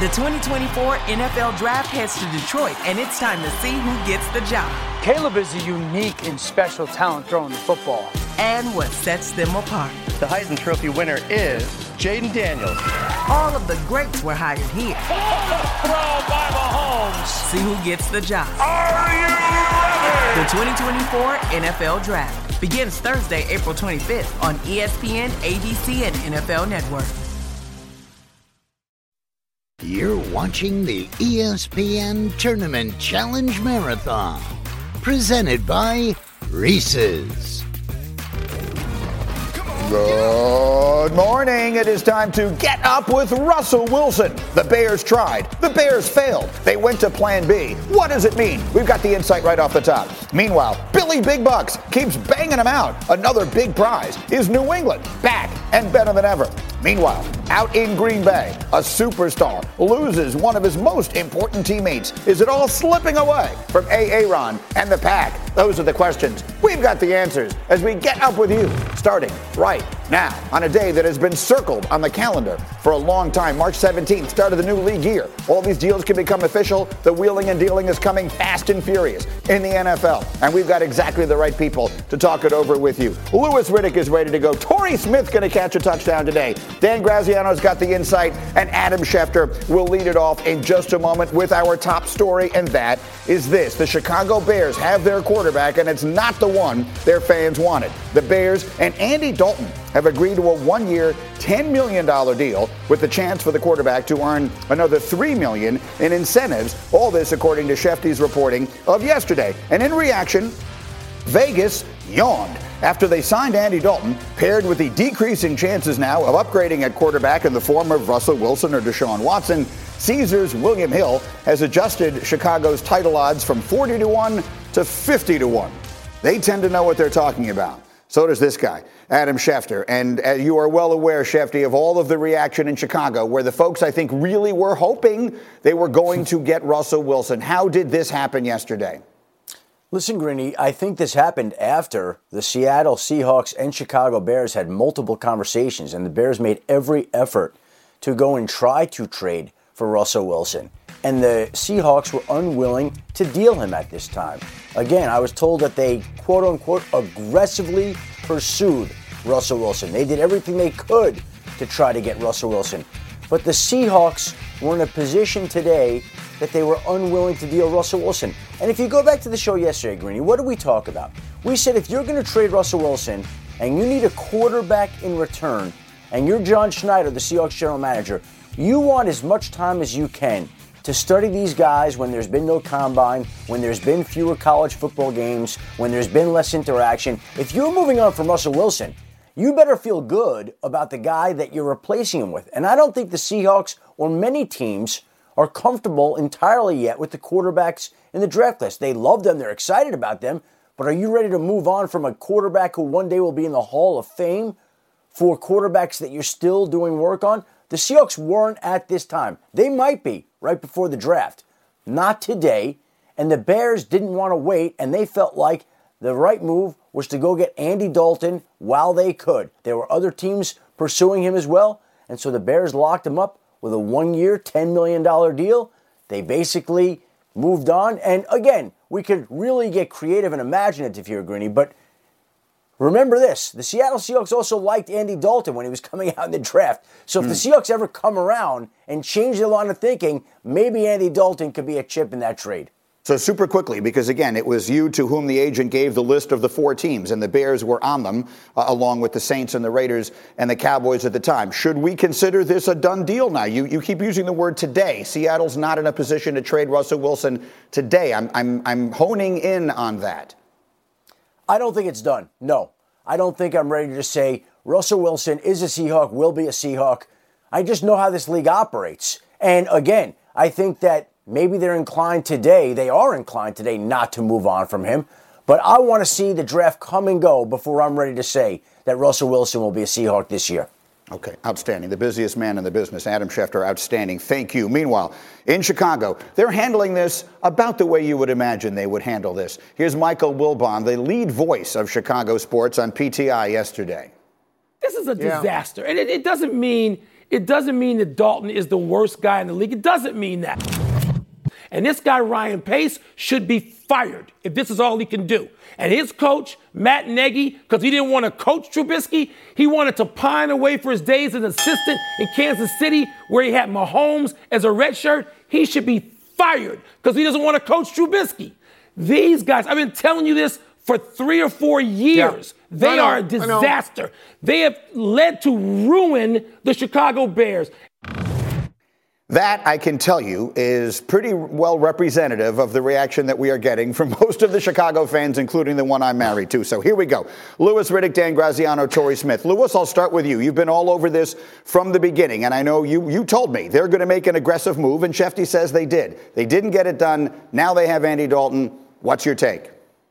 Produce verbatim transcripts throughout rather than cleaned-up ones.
The twenty twenty-four N F L Draft heads to Detroit, and it's time to see who gets the job. Caleb is a unique and special talent throwing the football. And what sets them apart. The Heisman Trophy winner is Jaden Daniels. All of the greats were hired here. Throw by Mahomes. See who gets the job. Are you ready? The twenty twenty-four N F L Draft begins Thursday, April twenty-fifth on E S P N, A B C, and N F L Network. You're watching the E S P N Tournament Challenge Marathon, presented by Reese's. Good morning. It is time to get up with Russell Wilson. The Bears tried. The Bears failed. They went to plan B. What does it mean? We've got the insight right off the top. Meanwhile, Billy Big Bucks keeps banging them out. Another big prize is New England back and better than ever. Meanwhile, out in Green Bay, a superstar loses one of his most important teammates. Is it all slipping away from Aaron and the Pack? Those are the questions. We've got the answers as we get up with you, starting right now on a day that has been circled on the calendar for a long time. March seventeenth, start of the new league year. All these deals can become official. The wheeling and dealing is coming fast and furious in the N F L. And we've got exactly the right people to talk it over with you. Louis Riddick is ready to go. Torrey Smith going to catch a touchdown today. Dan Graziano's got the insight, and Adam Schefter will lead it off in just a moment with our top story, and that is this. The Chicago Bears have their quarterback, and it's not the one their fans wanted. The Bears and Andy Dalton have agreed to a one-year, ten million dollars deal with the chance for the quarterback to earn another three million dollars in incentives. All this according to Schefter's reporting of yesterday. And in reaction, Vegas yawned after they signed Andy Dalton, paired with the decreasing chances now of upgrading at quarterback in the form of Russell Wilson or Deshaun Watson. Caesars William Hill has adjusted Chicago's title odds from forty to one to fifty to one. They tend to know what they're talking about. So does this guy, Adam Schefter. And uh, you are well aware, Schefty, of all of the reaction in Chicago, where the folks, I think, really were hoping they were going to get Russell Wilson. How did this happen yesterday? Listen, Greeny, I think this happened after the Seattle Seahawks and Chicago Bears had multiple conversations, and the Bears made every effort to go and try to trade for Russell Wilson. And the Seahawks were unwilling to deal him at this time. Again, I was told that they, quote-unquote, aggressively pursued Russell Wilson. They did everything they could to try to get Russell Wilson. But the Seahawks were in a position today that they were unwilling to deal Russell Wilson. And if you go back to the show yesterday, Greeny, what did we talk about? We said if you're going to trade Russell Wilson and you need a quarterback in return, and you're John Schneider, the Seahawks general manager, you want as much time as you can to study these guys when there's been no combine, when there's been fewer college football games, when there's been less interaction. If you're moving on from Russell Wilson, you better feel good about the guy that you're replacing him with. And I don't think the Seahawks or many teams are comfortable entirely yet with the quarterbacks in the draft list. They love them, they're excited about them, but are you ready to move on from a quarterback who one day will be in the Hall of Fame for quarterbacks that you're still doing work on? The Seahawks weren't at this time. They might be right before the draft. Not today. And the Bears didn't want to wait, and they felt like the right move was to go get Andy Dalton while they could. There were other teams pursuing him as well, and so the Bears locked him up with a one-year, ten million dollars deal. They basically moved on. And again, we could really get creative and imaginative here, Greeny, but remember this, the Seattle Seahawks also liked Andy Dalton when he was coming out in the draft. So if mm. the Seahawks ever come around and change their line of thinking, maybe Andy Dalton could be a chip in that trade. So super quickly, because again, it was you to whom the agent gave the list of the four teams, and the Bears were on them, uh, along with the Saints and the Raiders and the Cowboys at the time. Should we consider this a done deal now? You you keep using the word today. Seattle's not in a position to trade Russell Wilson today. I'm I'm I'm honing in on that. I don't think it's done. No. I don't think I'm ready to say Russell Wilson is a Seahawk, will be a Seahawk. I just know how this league operates. And again, I think that maybe they're inclined today, they are inclined today not to move on from him. But I want to see the draft come and go before I'm ready to say that Russell Wilson will be a Seahawk this year. Okay, outstanding. The busiest man in the business, Adam Schefter, outstanding. Thank you. Meanwhile, in Chicago, they're handling this about the way you would imagine they would handle this. Here's Michael Wilbon, the lead voice of Chicago sports on P T I yesterday. This is a disaster. Yeah. And it, it doesn't mean it doesn't mean that Dalton is the worst guy in the league. It doesn't mean that. And this guy, Ryan Pace, should be fired if this is all he can do. And his coach, Matt Nagy, because he didn't want to coach Trubisky, he wanted to pine away for his days as an assistant in Kansas City where he had Mahomes as a redshirt. He should be fired because he doesn't want to coach Trubisky. These guys, I've been telling you this for three or four years. Yeah. They are a disaster. They have led to ruin the Chicago Bears. That, I can tell you, is pretty well representative of the reaction that we are getting from most of the Chicago fans, including the one I'm married to. So here we go. Louis Riddick, Dan Graziano, Torrey Smith. Louis, I'll start with you. You've been all over this from the beginning, and I know you, you told me they're going to make an aggressive move, and Shefty says they did. They didn't get it done. Now they have Andy Dalton. What's your take?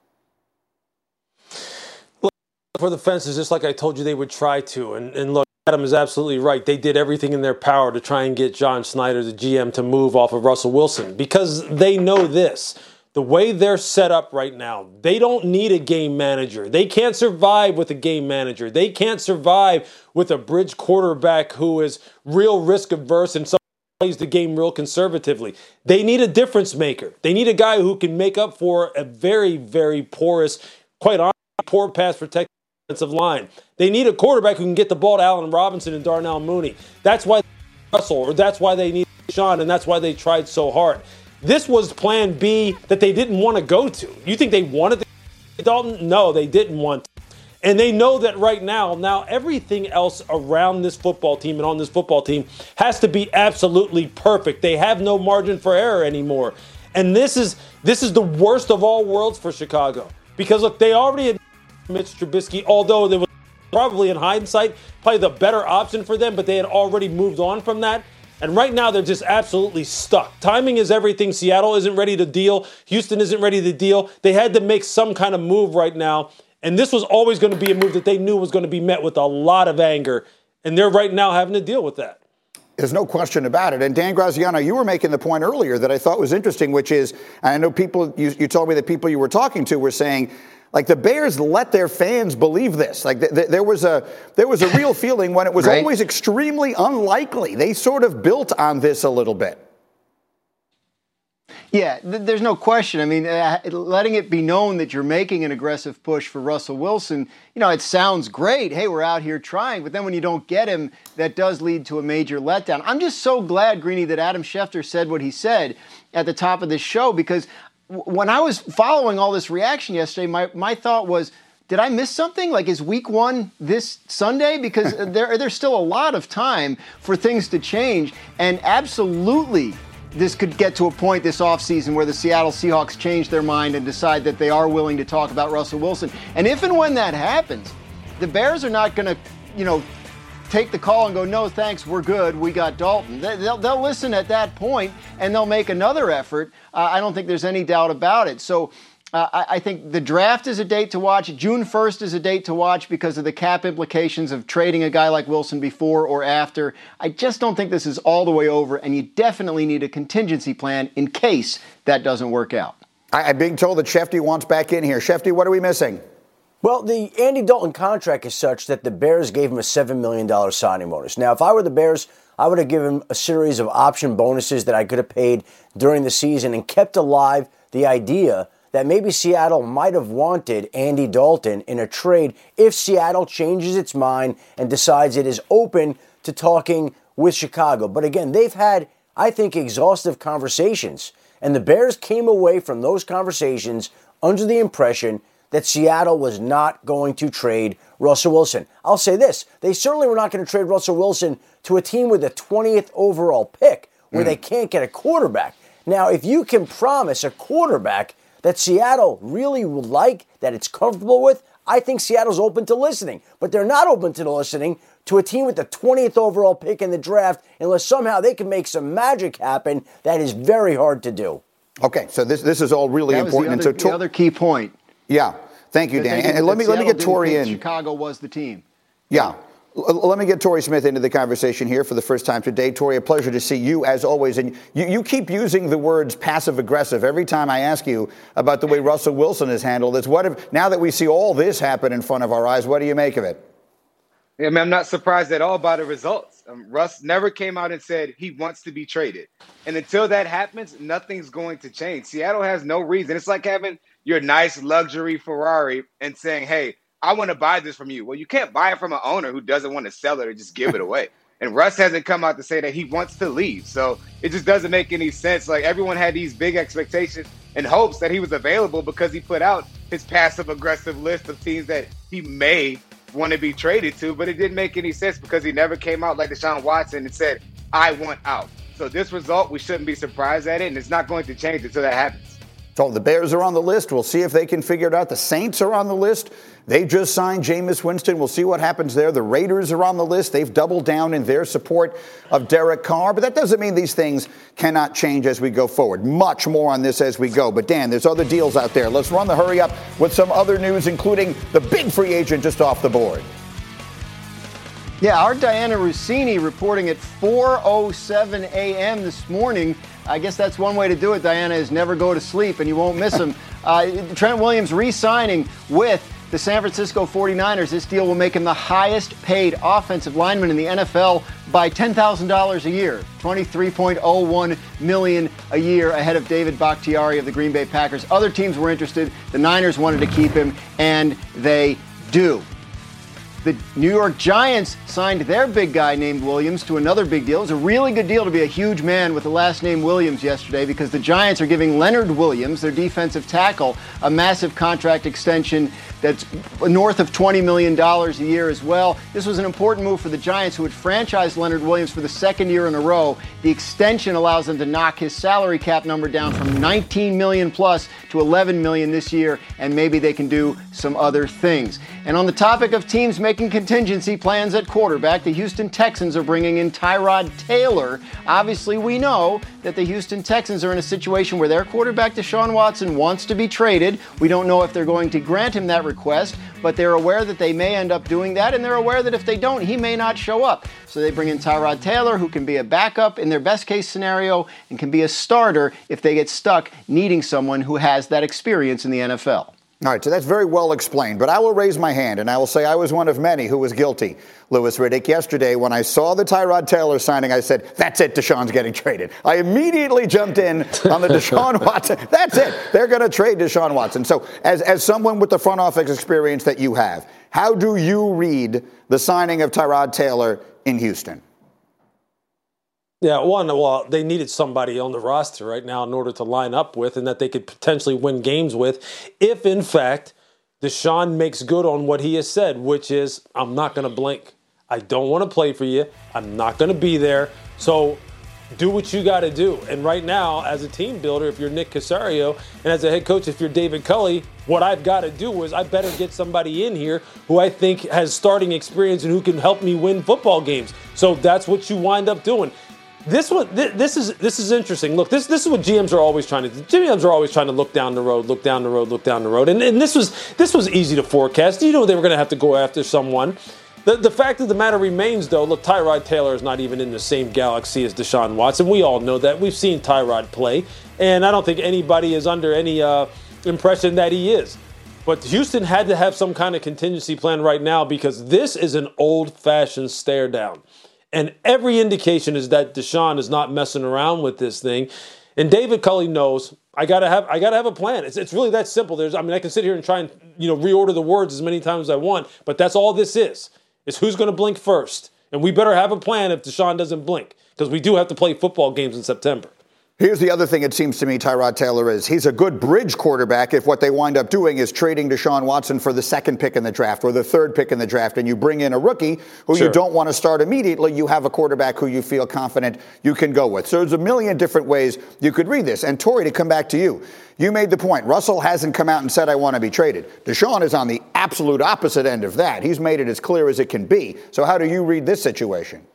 Look, for the fences, just like I told you they would try to, and, and look, Adam is absolutely right. They did everything in their power to try and get John Schneider, the G M, to move off of Russell Wilson because they know this. The way they're set up right now, they don't need a game manager. They can't survive with a game manager. They can't survive with a bridge quarterback who is real risk averse and plays the game real conservatively. They need a difference maker. They need a guy who can make up for a very, very porous, quite honestly, poor pass protection offensive line. They need a quarterback who can get the ball to Allen Robinson and Darnell Mooney. That's why Russell, or that's why they need Sean, and that's why they tried so hard. This was plan B that they didn't want to go to. You think they wanted to Dalton? No, they didn't want to. And they know that right now, now everything else around this football team and on this football team has to be absolutely perfect. They have no margin for error anymore. And this is this is the worst of all worlds for Chicago. Because, look, they already had Mitch Trubisky, although there was probably in hindsight probably the better option for them, but they had already moved on from that. And right now they're just absolutely stuck. Timing is everything. Seattle isn't ready to deal. Houston isn't ready to deal. They had to make some kind of move right now. And this was always going to be a move that they knew was going to be met with a lot of anger. And they're right now having to deal with that. There's no question about it. And Dan Graziano, you were making the point earlier that I thought was interesting, which is, and I know people, you, you told me that people you were talking to were saying, like, the Bears let their fans believe this. Like, th- th- there was a there was a real feeling when it was right. always extremely unlikely. They sort of built on this a little bit. Yeah, th- there's no question. I mean, uh, letting it be known that you're making an aggressive push for Russell Wilson, you know, it sounds great. Hey, we're out here trying. But then when you don't get him, that does lead to a major letdown. I'm just so glad, Greeny, that Adam Schefter said what he said at the top of this show, because when I was following all this reaction yesterday, my, my thought was, did I miss something? Like, is week one this Sunday? Because there there's still a lot of time for things to change. And absolutely, this could get to a point this offseason where the Seattle Seahawks change their mind and decide that they are willing to talk about Russell Wilson. And if and when that happens, the Bears are not going to, you know, take the call and go, no, thanks, we're good, we got Dalton. They'll, they'll listen at that point, and they'll make another effort. Uh, I don't think there's any doubt about it. So uh, I, I think the draft is a date to watch. June first is a date to watch because of the cap implications of trading a guy like Wilson before or after. I just don't think this is all the way over, and you definitely need a contingency plan in case that doesn't work out. I, I'm being told that Shefty wants back in here. Shefty, what are we missing? Well, the Andy Dalton contract is such that the Bears gave him a seven million dollars signing bonus. Now, if I were the Bears, I would have given him a series of option bonuses that I could have paid during the season and kept alive the idea that maybe Seattle might have wanted Andy Dalton in a trade if Seattle changes its mind and decides it is open to talking with Chicago. But again, they've had, I think, exhaustive conversations. And the Bears came away from those conversations under the impression that Seattle was not going to trade Russell Wilson. I'll say this, they certainly were not going to trade Russell Wilson to a team with a twentieth overall pick where mm. they can't get a quarterback. Now, if you can promise a quarterback that Seattle really would like, that it's comfortable with, I think Seattle's open to listening. But they're not open to listening to a team with the twentieth overall pick in the draft unless somehow they can make some magic happen. That is very hard to do. Okay, so this this is all really that important. Was the other, and so the other key point. Yeah. Thank you, Dan. And let me let me get Torrey in. Chicago was the team. Yeah. L- let me get Torrey Smith into the conversation here for the first time today. Torrey, a pleasure to see you as always. And you, you keep using the words passive-aggressive every time I ask you about the way Russell Wilson has handled this. What if, now that we see all this happen in front of our eyes, what do you make of it? I mean, I'm not surprised at all by the results. Um, Russ never came out and said he wants to be traded. And until that happens, nothing's going to change. Seattle has no reason. It's like having your nice luxury Ferrari and saying, hey, I want to buy this from you. Well, you can't buy it from an owner who doesn't want to sell it or just give it away. And Russ hasn't come out to say that he wants to leave. So it just doesn't make any sense. Like, everyone had these big expectations and hopes that he was available because he put out his passive-aggressive list of teams that he may want to be traded to, but it didn't make any sense because he never came out like Deshaun Watson and said, I want out. So this result, we shouldn't be surprised at it, and it's not going to change until that happens. So the Bears are on the list. We'll see if they can figure it out. The Saints are on the list. They just signed Jameis Winston. We'll see what happens there. The Raiders are on the list. They've doubled down in their support of Derek Carr. But that doesn't mean these things cannot change as we go forward. Much more on this as we go. But, Dan, there's other deals out there. Let's run the hurry up with some other news, including the big free agent just off the board. Yeah, our Diana Rossini reporting at four oh seven a.m. this morning. I guess that's one way to do it, Diana, is never go to sleep and you won't miss him. uh, Trent Williams re-signing with the San Francisco forty-niners. This deal will make him the highest paid offensive lineman in the N F L by ten thousand dollars a year, twenty-three point oh one million dollars a year, ahead of David Bakhtiari of the Green Bay Packers. Other teams were interested. The Niners wanted to keep him, and they do. The New York Giants signed their big guy named Williams to another big deal. It was a really good deal to be a huge man with the last name Williams yesterday, because the Giants are giving Leonard Williams, their defensive tackle, a massive contract extension that's north of twenty million dollars a year as well. This was an important move for the Giants, who had franchised Leonard Williams for the second year in a row. The extension allows them to knock his salary cap number down from nineteen million dollars plus to eleven million dollars this year, and maybe they can do some other things. And on the topic of teams making contingency plans at quarterback, the Houston Texans are bringing in Tyrod Taylor. Obviously, we know that the Houston Texans are in a situation where their quarterback, Deshaun Watson, wants to be traded. We don't know if they're going to grant him that request, but they're aware that they may end up doing that, and they're aware that if they don't, he may not show up. So they bring in Tyrod Taylor, who can be a backup in their best case scenario and can be a starter if they get stuck needing someone who has that experience in the N F L. All right, so that's very well explained, but I will raise my hand and I will say I was one of many who was guilty, Louis Riddick. Yesterday, when I saw the Tyrod Taylor signing, I said, that's it, Deshaun's getting traded. I immediately jumped in on the Deshaun Watson. That's it. They're going to trade Deshaun Watson. So as, as someone with the front office experience that you have, how do you read the signing of Tyrod Taylor in Houston? Yeah, one, well, they needed somebody on the roster right now in order to line up with and that they could potentially win games with if, in fact, Deshaun makes good on what he has said, which is, I'm not going to blink. I don't want to play for you. I'm not going to be there. So do what you got to do. And right now, as a team builder, if you're Nick Caserio, and as a head coach, if you're David Culley, what I've got to do is I better get somebody in here who I think has starting experience and who can help me win football games. So that's what you wind up doing. This one, this is this is interesting. Look, this this is what G Ms are always trying to do. G Ms are always trying to look down the road, look down the road, look down the road. And, and this was this was easy to forecast. You know they were going to have to go after someone. The the fact of the matter remains, though, look, Tyrod Taylor is not even in the same galaxy as Deshaun Watson. We all know that. We've seen Tyrod play, and I don't think anybody is under any uh, impression that he is. But Houston had to have some kind of contingency plan right now because this is an old-fashioned stare down. And every indication is that Deshaun is not messing around with this thing. And David Culley knows I gotta have I gotta have a plan. It's it's really that simple. There's I mean I can sit here and try and you know reorder the words as many times as I want, but that's all this is. Is who's gonna blink first. And we better have a plan if Deshaun doesn't blink. Because we do have to play football games in September. Here's the other thing it seems to me Tyrod Taylor is. He's a good bridge quarterback if what they wind up doing is trading Deshaun Watson for the second pick in the draft or the third pick in the draft, and you bring in a rookie who sure. you don't want to start immediately. You have a quarterback who you feel confident you can go with. So there's a million different ways you could read this. And Torrey, to come back to you, you made the point. Russell hasn't come out and said, I want to be traded. Deshaun is on the absolute opposite end of that. He's made it as clear as it can be. So how do you read this situation?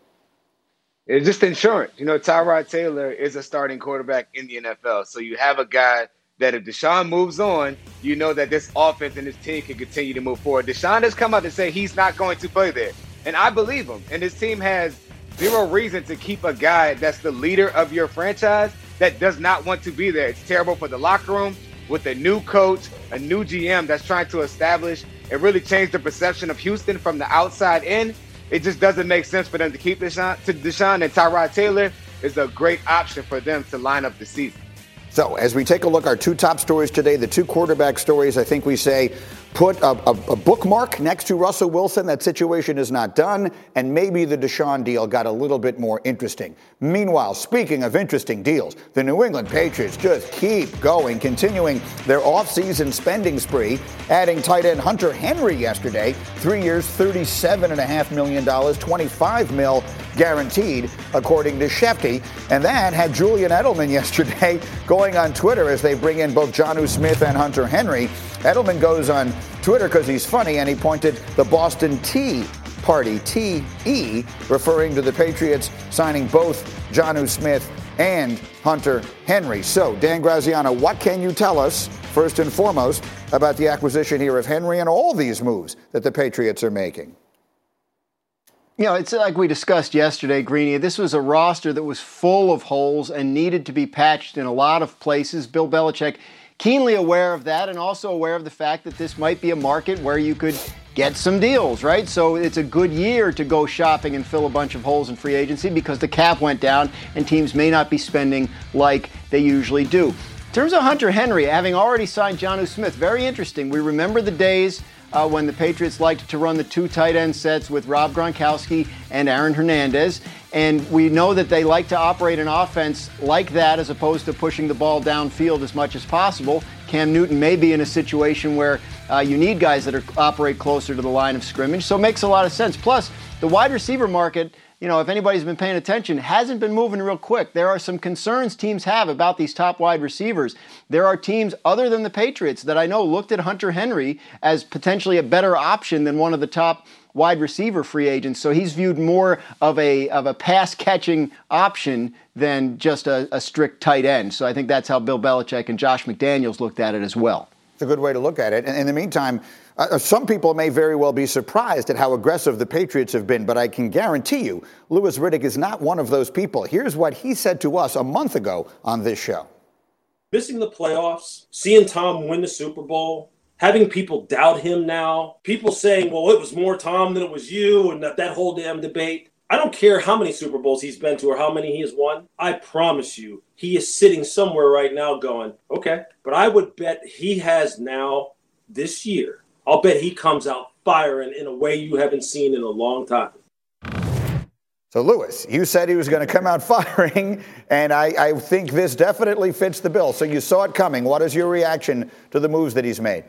It's just insurance. You know, Tyrod Taylor is a starting quarterback in the N F L. So you have a guy that if Deshaun moves on, you know that this offense and this team can continue to move forward. Deshaun has come out to say he's not going to play there. And I believe him. And this team has zero reason to keep a guy that's the leader of your franchise that does not want to be there. It's terrible for the locker room with a new coach, a new G M that's trying to establish and really change the perception of Houston from the outside in. it just doesn't make sense for them to keep Deshaun, to Deshaun, and Tyrod Taylor is a great option for them to line up the season. So as we take a look, our two top stories today, the two quarterback stories, I think we say put a, a, a bookmark next to Russell Wilson. That situation is not done, and maybe the Deshaun deal got a little bit more interesting. Meanwhile, speaking of interesting deals, the New England Patriots just keep going, continuing their offseason spending spree, adding tight end Hunter Henry yesterday, three years, thirty-seven point five million dollars, twenty-five mil guaranteed, according to Shefty. And that had Julian Edelman yesterday going on Twitter as they bring in both Jonnu Smith and Hunter Henry. Edelman goes on Twitter because he's funny, and he pointed the Boston Tea Party, T E, referring to the Patriots signing both Jonnu Smith and Hunter Henry. So, Dan Graziano, what can you tell us, first and foremost, about the acquisition here of Henry and all these moves that the Patriots are making? You know, it's like we discussed yesterday, Greeny. This was a roster that was full of holes and needed to be patched in a lot of places. Bill Belichick keenly aware of that, and also aware of the fact that this might be a market where you could get some deals, right? So it's a good year to go shopping and fill a bunch of holes in free agency because the cap went down and teams may not be spending like they usually do. In terms of Hunter Henry, having already signed Jonnu Smith, very interesting. We remember the days Uh, when the Patriots liked to run the two tight end sets with Rob Gronkowski and Aaron Hernandez. And we know that they like to operate an offense like that as opposed to pushing the ball downfield as much as possible. Cam Newton may be in a situation where uh, you need guys that are, operate closer to the line of scrimmage. So it makes a lot of sense. Plus, the wide receiver market, you know, if anybody's been paying attention, hasn't been moving real quick. There are some concerns teams have about these top wide receivers. There are teams other than the Patriots that I know looked at Hunter Henry as potentially a better option than one of the top wide receiver free agents. So he's viewed more of a of a pass-catching option than just a, a strict tight end. So I think that's how Bill Belichick and Josh McDaniels looked at it as well. It's a good way to look at it. And in the meantime, uh, some people may very well be surprised at how aggressive the Patriots have been, but I can guarantee you, Louis Riddick is not one of those people. Here's what he said to us a month ago on this show. Missing the playoffs, seeing Tom win the Super Bowl, having people doubt him now, people saying, well, it was more Tom than it was you, and that, that whole damn debate. I don't care how many Super Bowls he's been to or how many he has won. I promise you, he is sitting somewhere right now going, okay. But I would bet he has now, this year, I'll bet he comes out firing in a way you haven't seen in a long time. So, Louis, you said he was going to come out firing, and I, I think this definitely fits the bill. So you saw it coming. What is your reaction to the moves that he's made?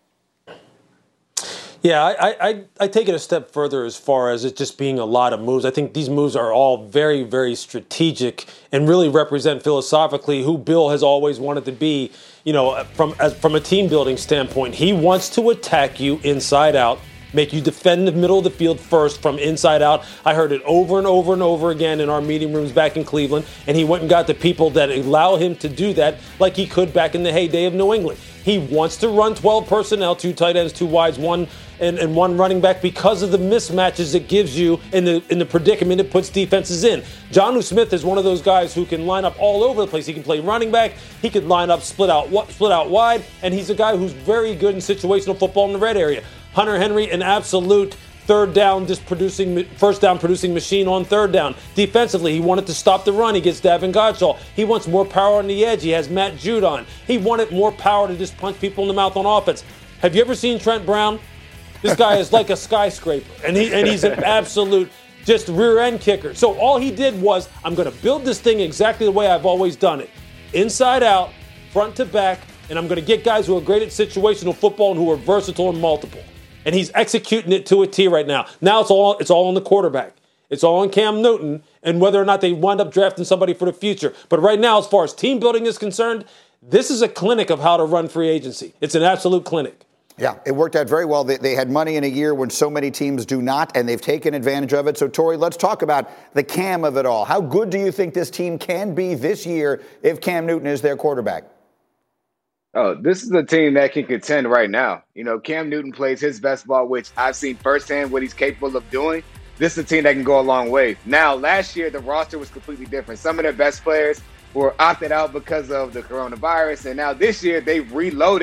Yeah, I, I, I take it a step further as far as it just being a lot of moves. I think these moves are all very, very strategic and really represent philosophically who Bill has always wanted to be, you know, from as, from a team building standpoint. He wants to attack you inside out, make you defend the middle of the field first from inside out. I heard it over and over and over again in our meeting rooms back in Cleveland, and he went and got the people that allow him to do that like he could back in the heyday of New England. He wants to run twelve personnel, two tight ends, two wides, one and, and one running back because of the mismatches it gives you in the in the predicament it puts defenses in. Jonnu Smith is one of those guys who can line up all over the place. He can play running back, he can line up split out split out wide, and he's a guy who's very good in situational football in the red area. Hunter Henry, an absolute third down, just producing first down producing machine on third down. Defensively, he wanted to stop the run. He gets Davin Godchall. He wants more power on the edge. He has Matt Judon. He wanted more power to just punch people in the mouth on offense. Have you ever seen Trent Brown? This guy is like a skyscraper, and he and he's an absolute just rear end kicker. So all he did was, I'm going to build this thing exactly the way I've always done it, inside out, front to back, and I'm going to get guys who are great at situational football and who are versatile and multiple. And he's executing it to a T right now. Now it's all it's all on the quarterback. It's all on Cam Newton and whether or not they wind up drafting somebody for the future. But right now, as far as team building is concerned, this is a clinic of how to run free agency. It's an absolute clinic. Yeah, it worked out very well. They, they had money in a year when so many teams do not, and they've taken advantage of it. So, Torey, let's talk about the Cam of it all. How good do you think this team can be this year if Cam Newton is their quarterback? Oh, this is a team that can contend right now. You know, Cam Newton plays his best ball, which I've seen firsthand what he's capable of doing. This is a team that can go a long way. Now, last year, the roster was completely different. Some of their best players were opted out because of the coronavirus. And now this year, they've reloaded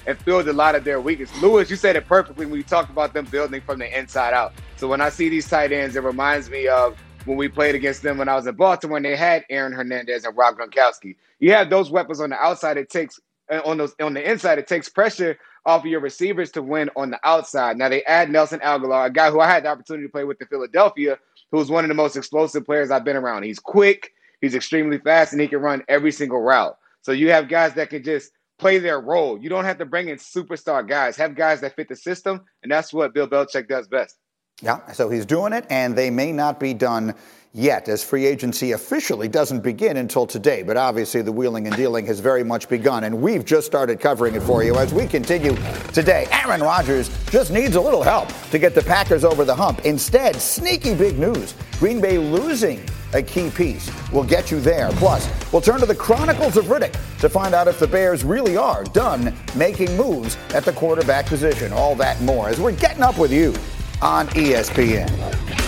and filled a lot of their weakness. Lewis, you said it perfectly when you talked about them building from the inside out. So when I see these tight ends, it reminds me of when we played against them when I was in Baltimore and they had Aaron Hernandez and Rob Gronkowski. You have those weapons on the outside. It takes on those on the inside. It takes pressure off of your receivers to win on the outside. Now they add Nelson Aguilar, a guy who I had the opportunity to play with in Philadelphia, who's one of the most explosive players I've been around. He's quick, he's extremely fast, and he can run every single route. So you have guys that can just play their role. You don't have to bring in superstar guys. Have guys that fit the system, and that's what Bill Belichick does best. Yeah, so he's doing it, and they may not be done yet, as free agency officially doesn't begin until today. But obviously the wheeling and dealing has very much begun, and we've just started covering it for you as we continue today. Aaron Rodgers just needs a little help to get the Packers over the hump. Instead, sneaky big news. Green Bay losing a key piece. We'll get you there. Plus, we'll turn to the Chronicles of Riddick to find out if the Bears really are done making moves at the quarterback position. All that and more as we're getting up with you on E S P N.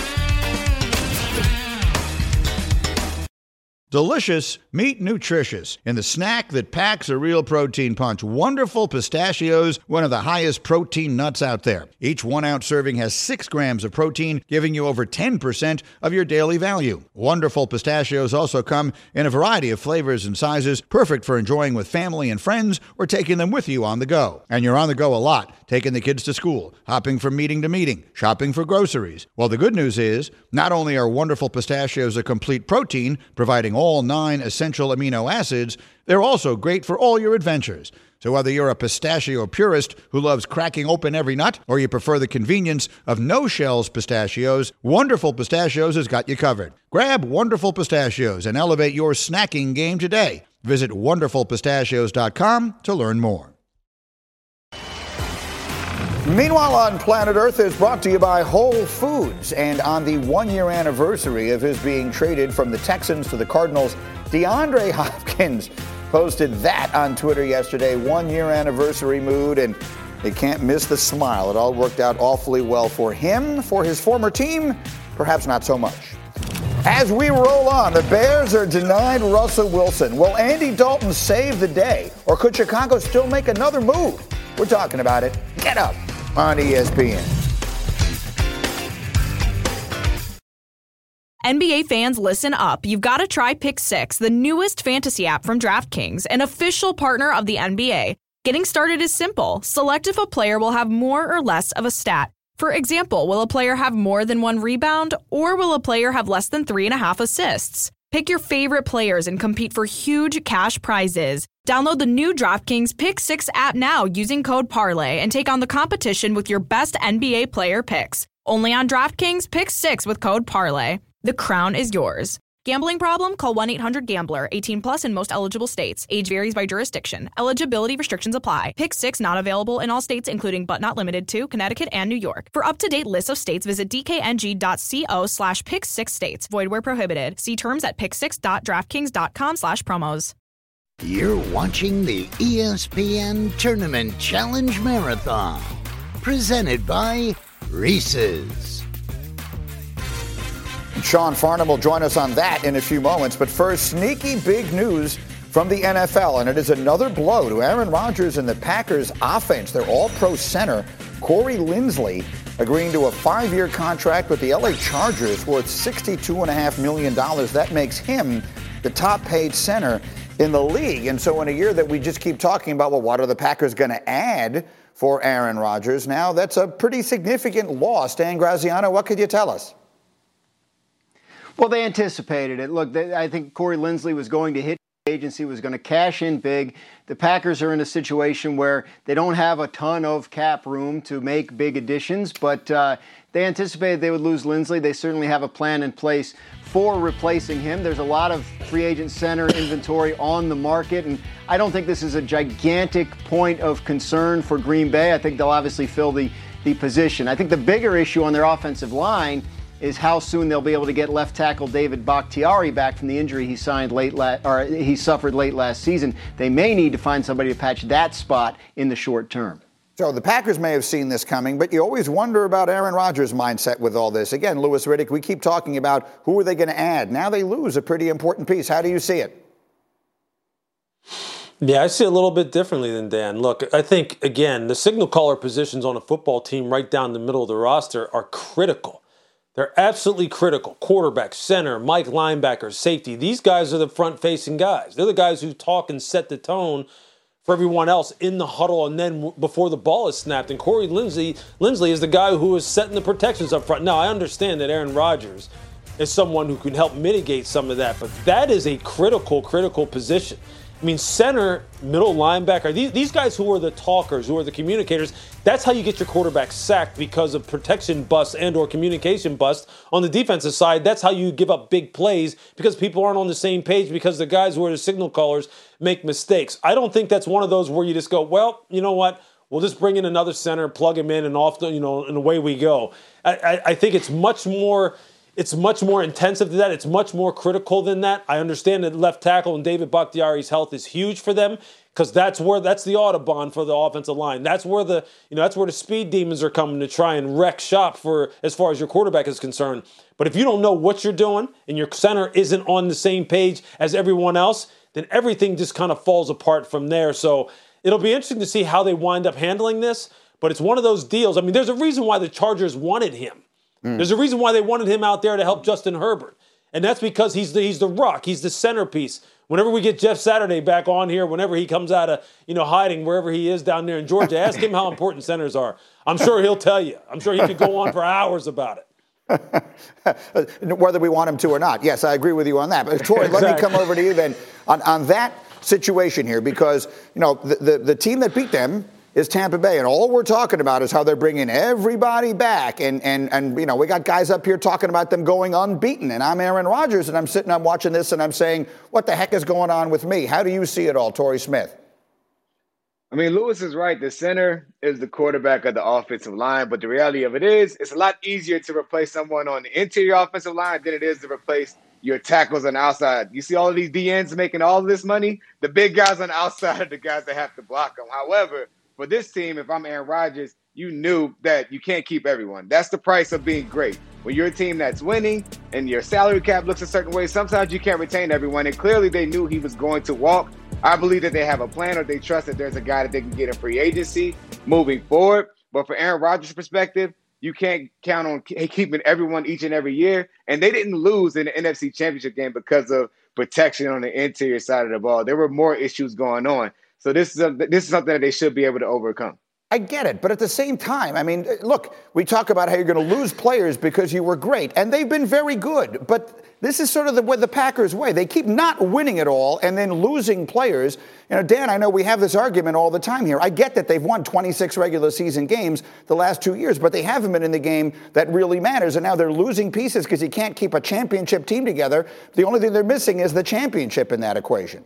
Delicious, meet nutritious. In the snack that packs a real protein punch, Wonderful Pistachios, one of the highest protein nuts out there. Each one-ounce serving has six grams of protein, giving you over ten percent of your daily value. Wonderful Pistachios also come in a variety of flavors and sizes, perfect for enjoying with family and friends or taking them with you on the go. And you're on the go a lot, taking the kids to school, hopping from meeting to meeting, shopping for groceries. Well, the good news is, not only are Wonderful Pistachios a complete protein, providing all nine essential amino acids, they're also great for all your adventures. So whether you're a pistachio purist who loves cracking open every nut, or you prefer the convenience of no-shells pistachios, Wonderful Pistachios has got you covered. Grab Wonderful Pistachios and elevate your snacking game today. Visit wonderful pistachios dot com to learn more. Meanwhile on Planet Earth is brought to you by Whole Foods. And on the one-year anniversary of his being traded from the Texans to the Cardinals, DeAndre Hopkins posted that on Twitter yesterday. One-year anniversary mood, and they can't miss the smile. It all worked out awfully well for him. For his former team, perhaps not so much. As we roll on, the Bears are denied Russell Wilson. Will Andy Dalton save the day, or could Chicago still make another move? We're talking about it. Get up on E S P N. N B A fans, listen up. You've got to try Pick Six, the newest fantasy app from DraftKings, an official partner of the N B A. Getting started is simple. Select if a player will have more or less of a stat. For example, will a player have more than one rebound, or will a player have less than three and a half assists? Pick your favorite players and compete for huge cash prizes. Download the new DraftKings Pick Six app now using code Parlay and take on the competition with your best N B A player picks. Only on DraftKings Pick Six with code Parlay. The crown is yours. Gambling problem? Call one eight hundred gambler. eighteen plus in most eligible states. Age varies by jurisdiction. Eligibility restrictions apply. Pick Six not available in all states, including but not limited to Connecticut and New York. For up-to-date lists of states, visit dkng.co slash pick six states. Void where prohibited. See terms at pick six dot draftkings dot com slash promos. You're watching the E S P N Tournament Challenge Marathon, presented by Reese's. Sean Farnham will join us on that in a few moments. But first, sneaky big news from the N F L, and it is another blow to Aaron Rodgers and the Packers offense. Their all-pro center, Corey Linsley, agreeing to a five-year contract with the L A Chargers worth sixty-two point five million dollars. That makes him the top-paid center in the league. And so in a year that we just keep talking about, well, what are the Packers going to add for Aaron Rodgers? Now that's a pretty significant loss. Dan Graziano, what could you tell us? Well, they anticipated it. Look, they, I think Corey Linsley was going to hit the agency, was going to cash in big. The Packers are in a situation where they don't have a ton of cap room to make big additions, but uh, they anticipated they would lose Linsley. They certainly have a plan in place for replacing him. There's a lot of free agent center inventory on the market, and I don't think this is a gigantic point of concern for Green Bay. I think they'll obviously fill the, the position. I think the bigger issue on their offensive line is how soon they'll be able to get left tackle David Bakhtiari back from the injury he signed late la- or he suffered late last season. They may need to find somebody to patch that spot in the short term. So the Packers may have seen this coming, but you always wonder about Aaron Rodgers' mindset with all this. Again, Louis Riddick, we keep talking about who are they going to add. Now they lose a pretty important piece. How do you see it? Yeah, I see it a little bit differently than Dan. Look, I think, again, the signal caller positions on a football team right down the middle of the roster are critical. They're absolutely critical. Quarterback, center, Mike linebacker, safety. These guys are the front-facing guys. They're the guys who talk and set the tone for everyone else in the huddle and then before the ball is snapped. And Corey Linsley, Linsley is the guy who is setting the protections up front. Now, I understand that Aaron Rodgers is someone who can help mitigate some of that, but that is a critical, critical position. I mean, center, middle linebacker, these, these guys who are the talkers, who are the communicators, that's how you get your quarterback sacked because of protection bust and or communication bust. On the defensive side, that's how you give up big plays because people aren't on the same page because the guys who are the signal callers make mistakes. I don't think that's one of those where you just go, well, you know what, we'll just bring in another center, plug him in, and off, the, you know, and away we go. I, I, I think it's much more... It's much more intensive than that. It's much more critical than that. I understand that left tackle and David Bakhtiari's health is huge for them because that's where that's the Audubon for the offensive line. That's where the you know that's where the speed demons are coming to try and wreck shop for as far as your quarterback is concerned. But if you don't know what you're doing and your center isn't on the same page as everyone else, then everything just kind of falls apart from there. So it'll be interesting to see how they wind up handling this. But it's one of those deals. I mean, there's a reason why the Chargers wanted him. Mm. There's a reason why they wanted him out there to help Justin Herbert. And that's because he's the, he's the rock. He's the centerpiece. Whenever we get Jeff Saturday back on here, whenever he comes out of, you know, hiding wherever he is down there in Georgia, ask him how important centers are. I'm sure he'll tell you. I'm sure he could go on for hours about it. Whether we want him to or not. Yes, I agree with you on that. But Troy, exactly. Let me come over to you then on, on that situation here because, you know, the, the, the team that beat them is Tampa Bay, and all we're talking about is how they're bringing everybody back, and and and you know we got guys up here talking about them going unbeaten, and I'm Aaron Rodgers, and I'm sitting, I'm watching this, and I'm saying, what the heck is going on with me? How do you see it all, Torrey Smith? I mean, Lewis is right. The center is the quarterback of the offensive line, but the reality of it is, it's a lot easier to replace someone on the interior offensive line than it is to replace your tackles on the outside. You see all of these D Ns making all of this money. The big guys on the outside are the guys that have to block them. However, for this team, if I'm Aaron Rodgers, you knew that you can't keep everyone. That's the price of being great. When you're a team that's winning and your salary cap looks a certain way, sometimes you can't retain everyone. And clearly they knew he was going to walk. I believe that they have a plan or they trust that there's a guy that they can get in free agency moving forward. But for Aaron Rodgers' perspective, you can't count on keeping everyone each and every year. And they didn't lose in the N F C Championship game because of protection on the interior side of the ball. There were more issues going on. So this is a, this is something that they should be able to overcome. I get it, but at the same time, I mean, look, we talk about how you're going to lose players because you were great, and they've been very good. But this is sort of the, the Packers' way. They keep not winning it all and then losing players. You know, Dan, I know we have this argument all the time here. I get that they've won twenty-six regular season games the last two years, but they haven't been in the game that really matters, and now they're losing pieces because you can't keep a championship team together. The only thing they're missing is the championship in that equation.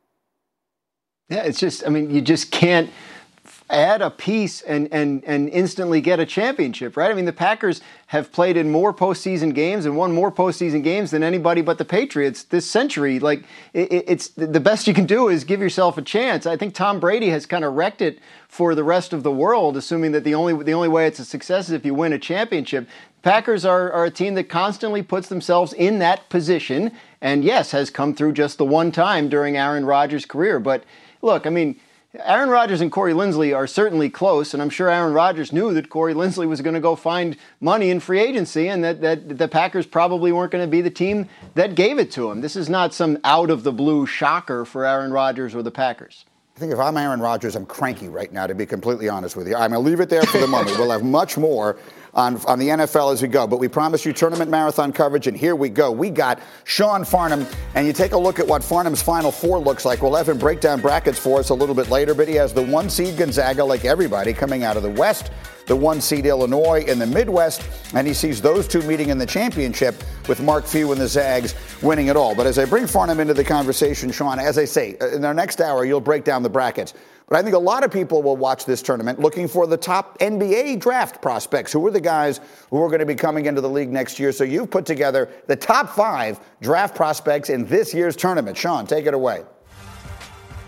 Yeah, it's just, I mean, you just can't add a piece and, and, and instantly get a championship, right? I mean, the Packers have played in more postseason games and won more postseason games than anybody but the Patriots this century. Like, it, it's the best you can do is give yourself a chance. I think Tom Brady has kind of wrecked it for the rest of the world, assuming that the only the only way it's a success is if you win a championship. Packers are, are a team that constantly puts themselves in that position, and yes, has come through just the one time during Aaron Rodgers' career. But look, I mean, Aaron Rodgers and Corey Linsley are certainly close, and I'm sure Aaron Rodgers knew that Corey Linsley was going to go find money in free agency and that, that the Packers probably weren't going to be the team that gave it to him. This is not some out-of-the-blue shocker for Aaron Rodgers or the Packers. I think if I'm Aaron Rodgers, I'm cranky right now, to be completely honest with you. I'm going to leave it there for the moment. We'll have much more on, on the N F L as we go. But we promised you tournament marathon coverage, and here we go. We got Sean Farnham, and you take a look at what Farnham's Final Four looks like. We'll have him break down brackets for us a little bit later, but he has the one seed Gonzaga, like everybody, coming out of the West, the one seed Illinois in the Midwest, and he sees those two meeting in the championship with Mark Few and the Zags winning it all. But as I bring Farnham into the conversation, Sean, as I say, in our next hour, you'll break down the brackets. But I think a lot of people will watch this tournament looking for the top N B A draft prospects. Who are the guys who are going to be coming into the league next year? So you've put together the top five draft prospects in this year's tournament. Sean, take it away.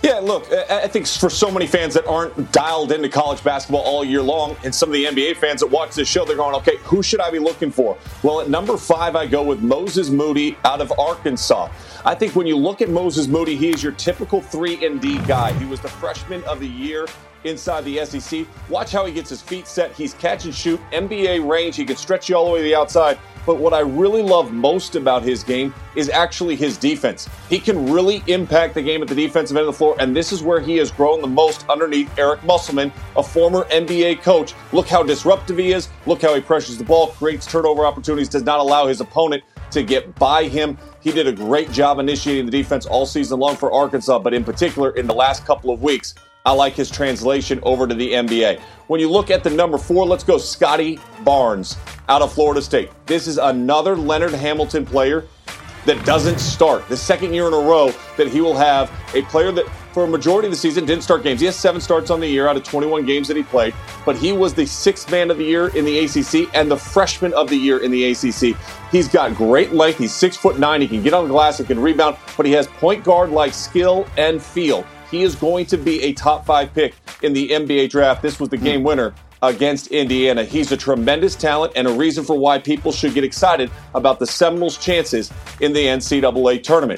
Yeah, look, I think for so many fans that aren't dialed into college basketball all year long, and some of the N B A fans that watch this show, they're going, okay, who should I be looking for? Well, at number five, I go with Moses Moody out of Arkansas. I think when you look at Moses Moody, he is your typical three and D guy. He was the freshman of the year inside the S E C. Watch how he gets his feet set. He's catch and shoot, N B A range. He can stretch you all the way to the outside. But what I really love most about his game is actually his defense. He can really impact the game at the defensive end of the floor, and this is where he has grown the most underneath Eric Musselman, a former N B A coach. Look how disruptive he is. Look how he pressures the ball, creates turnover opportunities, does not allow his opponent to get by him. He did a great job initiating the defense all season long for Arkansas, but in particular in the last couple of weeks, I like his translation over to the N B A. When you look at the number four, let's go Scotty Barnes out of Florida State. This is another Leonard Hamilton player that doesn't start. The second year in a row that he will have a player that for a majority of the season didn't start games. He has seven starts on the year out of twenty-one games that he played, but he was the sixth man of the year in the A C C and the freshman of the year in the A C C. He's got great length. He's six foot nine. He can get on the glass. He can rebound, but he has point guard like skill and feel. He is going to be a top five pick in the N B A draft. This was the game winner against Indiana. He's a tremendous talent and a reason for why people should get excited about the Seminoles' chances in the N C double A tournament.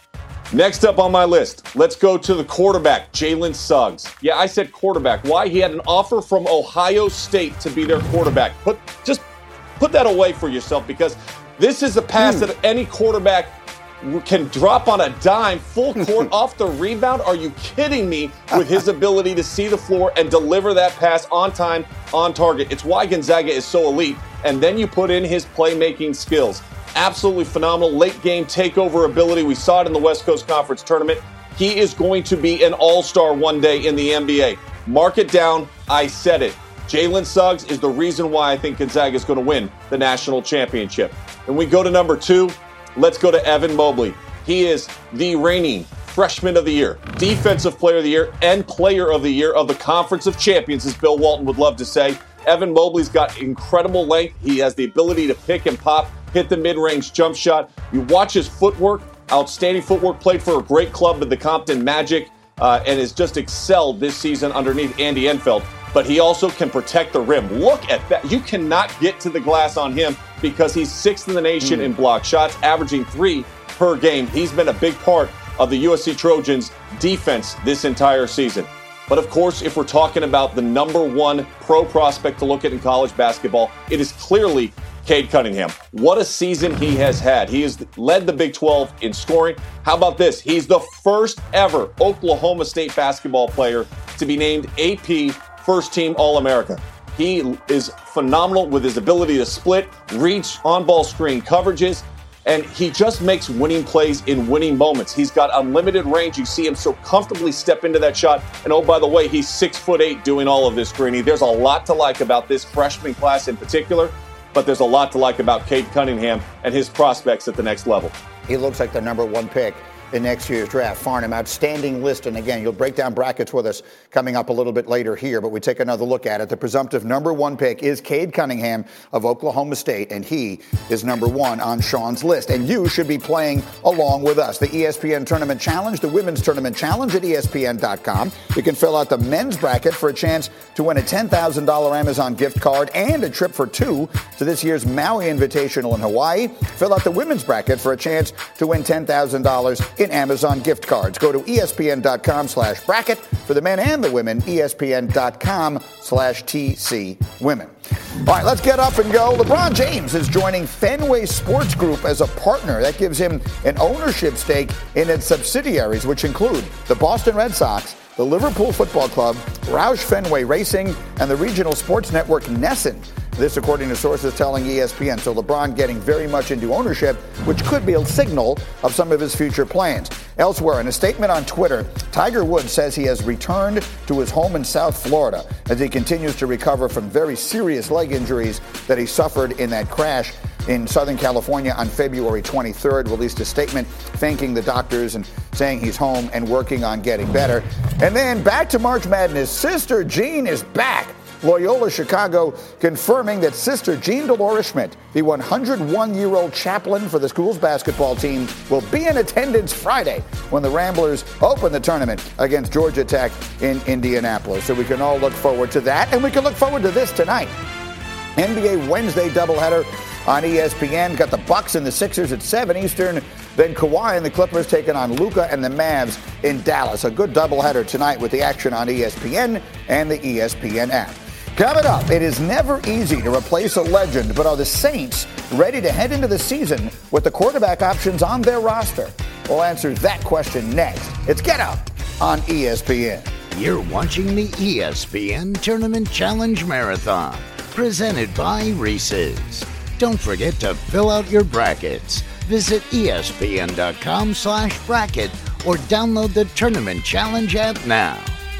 Next up on my list, let's go to the quarterback, Jalen Suggs. Yeah, I said quarterback. Why? He had an offer from Ohio State to be their quarterback. Put just put that away for yourself, because this is a pass mm. that any quarterback can drop on a dime, full court off the rebound. Are you kidding me with his ability to see the floor and deliver that pass on time, on target? It's why Gonzaga is so elite. And then you put in his playmaking skills. Absolutely phenomenal. Late game takeover ability. We saw it in the West Coast Conference Tournament. He is going to be an all-star one day in the N B A. Mark it down. I said it. Jalen Suggs is the reason why I think Gonzaga is going to win the national championship. And we go to number two. Let's go to Evan Mobley. He is the reigning freshman of the year, defensive player of the year, and player of the year of the Conference of Champions, as Bill Walton would love to say. Evan Mobley's got incredible length. He has the ability to pick and pop, hit the mid-range jump shot. You watch his footwork, outstanding footwork, played for a great club, the Compton Magic, uh, and has just excelled this season underneath Andy Enfield. But he also can protect the rim. Look at that. You cannot get to the glass on him because he's sixth in the nation mm. in block shots, averaging three per game. He's been a big part of the U S C Trojans' defense this entire season. But of course, if we're talking about the number one pro prospect to look at in college basketball, it is clearly Cade Cunningham. What a season he has had. He has led the Big twelve in scoring. How about this? He's the first ever Oklahoma State basketball player to be named A P First Team All-America. He is phenomenal with his ability to split, reach, on-ball screen coverages, and he just makes winning plays in winning moments. He's got unlimited range. You see him so comfortably step into that shot. And oh, by the way, he's six foot eight doing all of this, Greeny. There's a lot to like about this freshman class in particular, but there's a lot to like about Cade Cunningham and his prospects at the next level. He looks like the number one pick in next year's draft. Farnham, outstanding list. And again, you'll break down brackets with us coming up a little bit later here, but we take another look at it. The presumptive number one pick is Cade Cunningham of Oklahoma State, and he is number one on Sean's list. And you should be playing along with us. The E S P N Tournament Challenge, the Women's Tournament Challenge at E S P N dot com. You can fill out the men's bracket for a chance to win a ten thousand dollars Amazon gift card and a trip for two to this year's Maui Invitational in Hawaii. Fill out the women's bracket for a chance to win ten thousand dollars in Amazon gift cards. Go to E S P N dot com slash bracket for the men and the women, E S P N dot com slash T C women. All right, let's get up and go. LeBron James is joining Fenway Sports Group as a partner. That gives him an ownership stake in its subsidiaries, which include the Boston Red Sox, the Liverpool Football Club, Roush Fenway Racing, and the regional sports network Nesson. This, according to sources telling E S P N. So LeBron getting very much into ownership, which could be a signal of some of his future plans. Elsewhere, in a statement on Twitter, Tiger Woods says he has returned to his home in South Florida as he continues to recover from very serious leg injuries that he suffered in that crash in Southern California on February twenty-third. Released a statement thanking the doctors and saying he's home and working on getting better. And then back to March Madness. Sister Jean is back. Loyola Chicago confirming that Sister Jean Dolores Schmidt, the one hundred one-year-old chaplain for the school's basketball team, will be in attendance Friday when the Ramblers open the tournament against Georgia Tech in Indianapolis. So we can all look forward to that, and we can look forward to this tonight. N B A Wednesday doubleheader on E S P N. Got the Bucks and the Sixers at seven Eastern. Then Kawhi and the Clippers taking on Luka and the Mavs in Dallas. A good doubleheader tonight with the action on E S P N and the E S P N app. Coming up, it is never easy to replace a legend, but are the Saints ready to head into the season with the quarterback options on their roster? We'll answer that question next. It's Get Up on E S P N. You're watching the E S P N Tournament Challenge Marathon, presented by Reese's. Don't forget to fill out your brackets. Visit espn.com slash bracket or download the Tournament Challenge app now.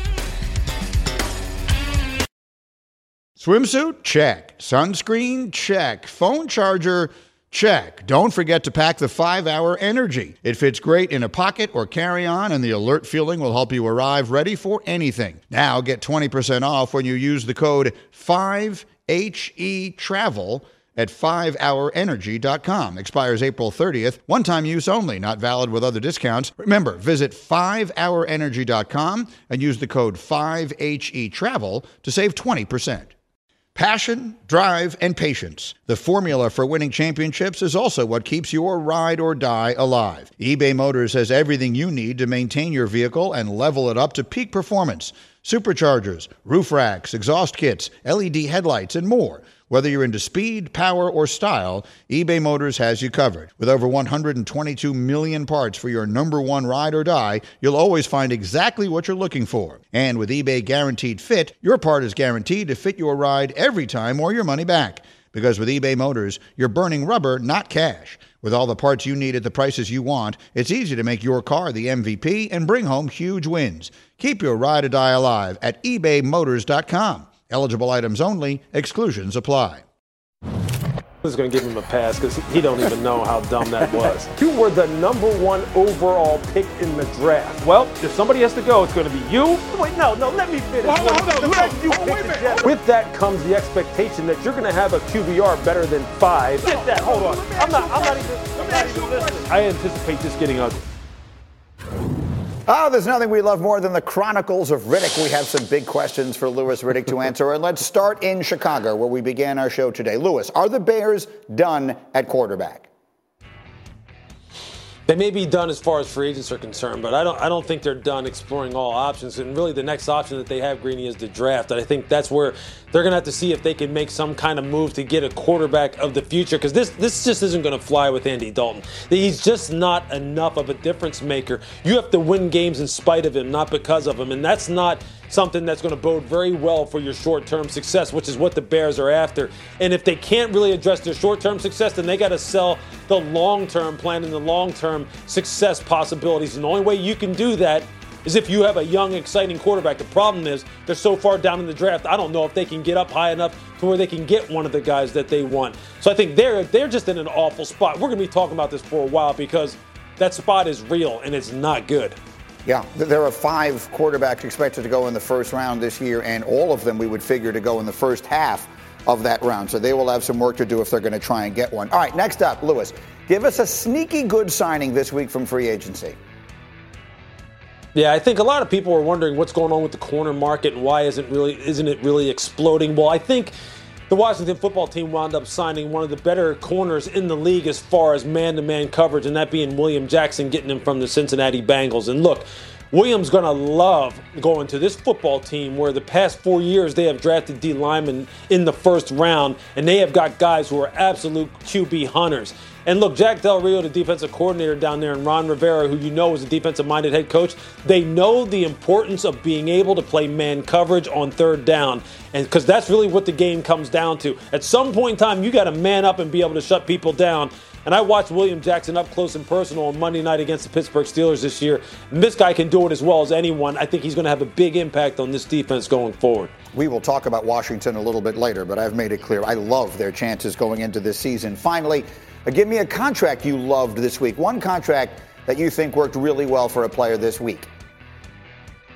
Swimsuit? Check. Sunscreen? Check. Phone charger? Check. Don't forget to pack the five hour Energy. It fits great in a pocket or carry-on, and the alert feeling will help you arrive ready for anything. Now get twenty percent off when you use the code five H E travel at five hour energy dot com. Expires April thirtieth. One-time use only. Not valid with other discounts. Remember, visit five hour energy dot com and use the code five H E travel to save twenty percent. Passion, drive, and patience. The formula for winning championships is also what keeps your ride or die alive. eBay Motors has everything you need to maintain your vehicle and level it up to peak performance. Superchargers, roof racks, exhaust kits, L E D headlights, and more. Whether you're into speed, power, or style, eBay Motors has you covered. With over one hundred twenty-two million parts for your number one ride or die, you'll always find exactly what you're looking for. And with eBay Guaranteed Fit, your part is guaranteed to fit your ride every time or your money back. Because with eBay Motors, you're burning rubber, not cash. With all the parts you need at the prices you want, it's easy to make your car the M V P and bring home huge wins. Keep your ride or die alive at ebay motors dot com. Eligible items only. Exclusions apply. I was going to give him a pass because he don't even know how dumb that was. You were the number one overall pick in the draft. Well, if somebody has to go, it's going to be you. Wait, no, no, let me finish. Well, hold on, let you pick the Jets. With that comes the expectation that you're going to have a Q B R better than five. Get that. Hold on. I'm not. I'm not even. I'm not even listening. I anticipate this getting ugly. Oh, there's nothing we love more than the Chronicles of Riddick. We have some big questions for Louis Riddick to answer. And let's start in Chicago, where we began our show today. Louis, are the Bears done at quarterback? They may be done as far as free agents are concerned, but I don't I don't think they're done exploring all options. And really the next option that they have, Greeny, is the draft. And I think that's where they're going to have to see if they can make some kind of move to get a quarterback of the future, because this, this just isn't going to fly with Andy Dalton. He's just not enough of a difference maker. You have to win games in spite of him, not because of him. And that's not something that's going to bode very well for your short-term success, which is what the Bears are after. And if they can't really address their short-term success, then they got to sell the long-term plan and the long-term success possibilities. And the only way you can do that is if you have a young, exciting quarterback. The problem is they're so far down in the draft, I don't know if they can get up high enough to where they can get one of the guys that they want. So I think they're they're just in an awful spot. We're going to be talking about this for a while because that spot is real and it's not good. Yeah, there are five quarterbacks expected to go in the first round this year, and all of them we would figure to go in the first half of that round. So they will have some work to do if they're going to try and get one. All right, next up, Louis, give us a sneaky good signing this week from free agency. Yeah, I think a lot of people are wondering what's going on with the corner market and why isn't really isn't it really exploding. Well, I think the Washington football team wound up signing one of the better corners in the league as far as man-to-man coverage, and that being William Jackson, getting him from the Cincinnati Bengals. And look, William's going to love going to this football team where the past four years they have drafted D linemen in the first round, and they have got guys who are absolute Q B hunters. And look, Jack Del Rio, the defensive coordinator down there, and Ron Rivera, who you know is a defensive-minded head coach, they know the importance of being able to play man coverage on third down, and because that's really what the game comes down to. At some point in time, you got to man up and be able to shut people down. And I watched William Jackson up close and personal on Monday night against the Pittsburgh Steelers this year. And this guy can do it as well as anyone. I think he's going to have a big impact on this defense going forward. We will talk about Washington a little bit later, but I've made it clear I love their chances going into this season. Finally, uh, give me a contract you loved this week. One contract that you think worked really well for a player this week.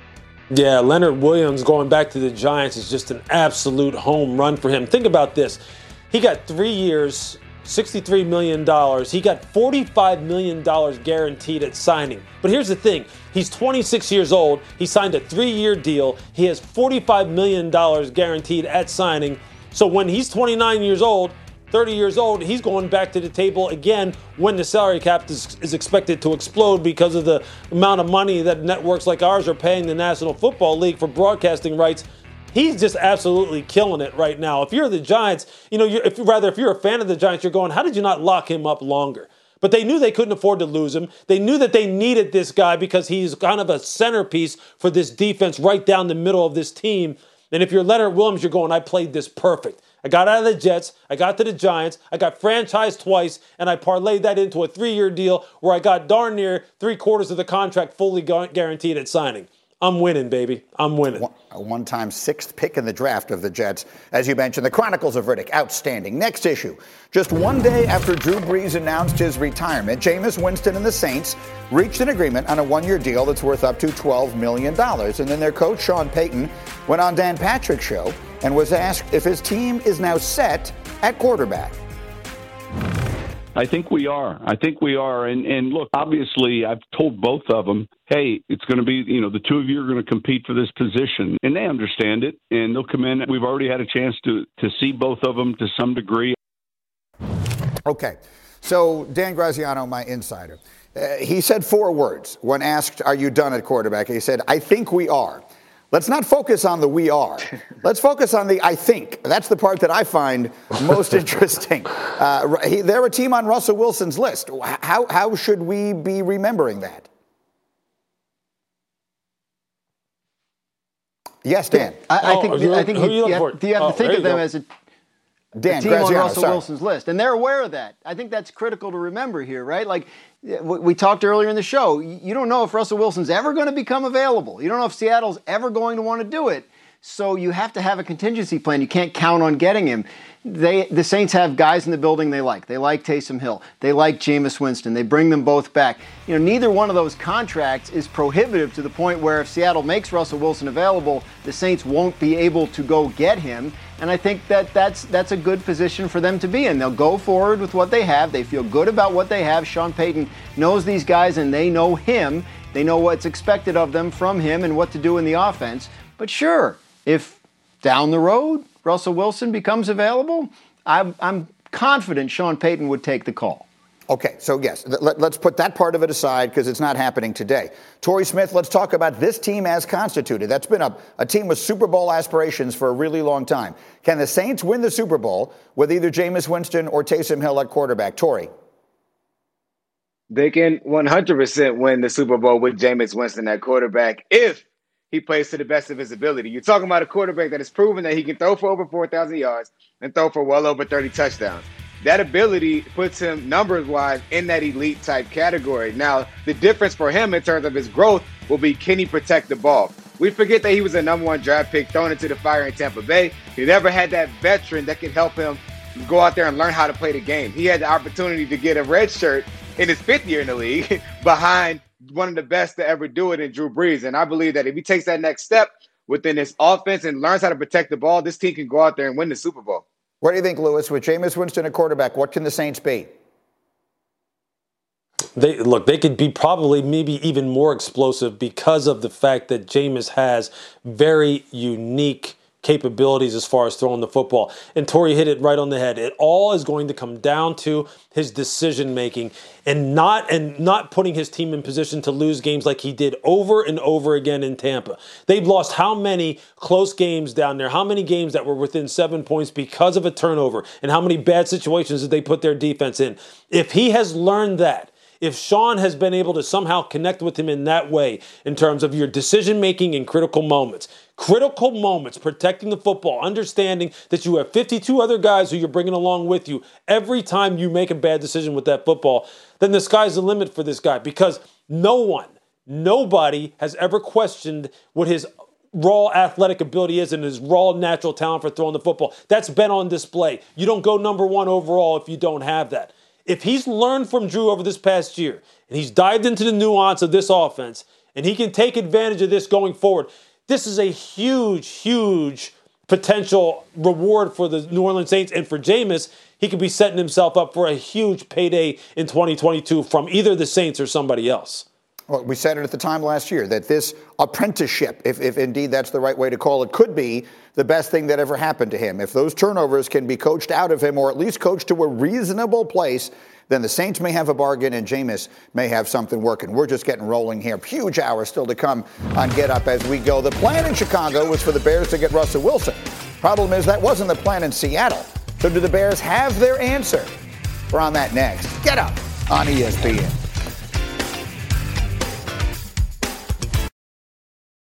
Yeah, Leonard Williams going back to the Giants is just an absolute home run for him. Think about this. He got three years, sixty-three million dollars. He got forty-five million dollars guaranteed at signing. But here's the thing. He's twenty-six years old. He signed a three-year deal. He has forty-five million dollars guaranteed at signing. So when he's twenty-nine years old, thirty years old, he's going back to the table again when the salary cap is, is expected to explode because of the amount of money that networks like ours are paying the National Football League for broadcasting rights. He's just absolutely killing it right now. If you're the Giants, you know, you're, if rather if you're a fan of the Giants, you're going, how did you not lock him up longer? But they knew they couldn't afford to lose him. They knew that they needed this guy because he's kind of a centerpiece for this defense right down the middle of this team. And if you're Leonard Williams, you're going, I played this perfect. I got out of the Jets, I got to the Giants, I got franchised twice, and I parlayed that into a three-year deal where I got darn near three-quarters of the contract fully guaranteed at signing. I'm winning, baby. I'm winning. One, a one-time sixth pick in the draft of the Jets. As you mentioned, the Chronicles of Riddick, outstanding. Next issue. Just one day after Drew Brees announced his retirement, Jameis Winston and the Saints reached an agreement on a one-year deal that's worth up to twelve million dollars. And then their coach, Sean Payton, went on Dan Patrick's show and was asked if his team is now set at quarterback. I think we are. I think we are. And, and look, obviously, I've told both of them, hey, it's going to be, you know, the two of you are going to compete for this position. And they understand it, and they'll come in. We've already had a chance to, to see both of them to some degree. Okay. So Dan Graziano, my insider, uh, he said four words when asked, are you done at quarterback? He said, I think we are. Let's not focus on the we are. Let's focus on the I think. That's the part that I find most interesting. Uh, he, they're a team on Russell Wilson's list. How, how should we be remembering that? Yes, Dan. I, I think, oh, I think you, you, have, you have oh, to think of them go. as a, Dan, a team Graziano, on Russell sorry. Wilson's list. And they're aware of that. I think that's critical to remember here, right? Like, we talked earlier in the show, you don't know if Russell Wilson's ever going to become available. You don't know if Seattle's ever going to want to do it. So you have to have a contingency plan. You can't count on getting him. They, the Saints have guys in the building they like. They like Taysom Hill. They like Jameis Winston. They bring them both back. You know, neither one of those contracts is prohibitive to the point where if Seattle makes Russell Wilson available, the Saints won't be able to go get him. And I think that that's, that's a good position for them to be in. They'll go forward with what they have. They feel good about what they have. Sean Payton knows these guys and they know him. They know what's expected of them from him and what to do in the offense. But sure, if down the road Russell Wilson becomes available, I'm, I'm confident Sean Payton would take the call. Okay, so yes, let, let's put that part of it aside because it's not happening today. Torrey Smith, let's talk about this team as constituted. That's been a, a team with Super Bowl aspirations for a really long time. Can the Saints win the Super Bowl with either Jameis Winston or Taysom Hill at quarterback? Torrey? They can one hundred percent win the Super Bowl with Jameis Winston at quarterback if he plays to the best of his ability. You're talking about a quarterback that has proven that he can throw for over four thousand yards and throw for well over thirty touchdowns. That ability puts him numbers-wise in that elite type category. Now, the difference for him in terms of his growth will be, can he protect the ball? We forget that he was a number one draft pick thrown into the fire in Tampa Bay. He never had that veteran that could help him go out there and learn how to play the game. He had the opportunity to get a red shirt in his fifth year in the league behind one of the best to ever do it in Drew Brees. And I believe that if he takes that next step within his offense and learns how to protect the ball, this team can go out there and win the Super Bowl. What do you think, Lewis? With Jameis Winston at quarterback, what can the Saints be? They look, they could be probably maybe even more explosive because of the fact that Jameis has very unique capabilities as far as throwing the football. And Torrey hit it right on the head. It all is going to come down to his decision making and not and not putting his team in position to lose games like he did over and over again in Tampa. They've lost how many close games down there, how many games that were within seven points because of a turnover, and how many bad situations did they put their defense in. If he has learned that, if Sean has been able to somehow connect with him in that way in terms of your decision-making in critical moments, critical moments, protecting the football, understanding that you have fifty-two other guys who you're bringing along with you every time you make a bad decision with that football, then the sky's the limit for this guy because no one, nobody has ever questioned what his raw athletic ability is and his raw natural talent for throwing the football. That's been on display. You don't go number one overall if you don't have that. If he's learned from Drew over this past year and he's dived into the nuance of this offense and he can take advantage of this going forward, This is a huge, huge potential reward for the New Orleans Saints and for Jameis. He could be setting himself up for a huge payday in twenty twenty-two from either the Saints or somebody else. Well, we said it at the time last year that this apprenticeship, if, if indeed that's the right way to call it, could be the best thing that ever happened to him. If those turnovers can be coached out of him or at least coached to a reasonable place, then the Saints may have a bargain and Jameis may have something working. We're just getting rolling here. Huge hour still to come on Get Up as we go. The plan in Chicago was for the Bears to get Russell Wilson. Problem is that wasn't the plan in Seattle. So do the Bears have their answer? We're on that next. Get Up on E S P N.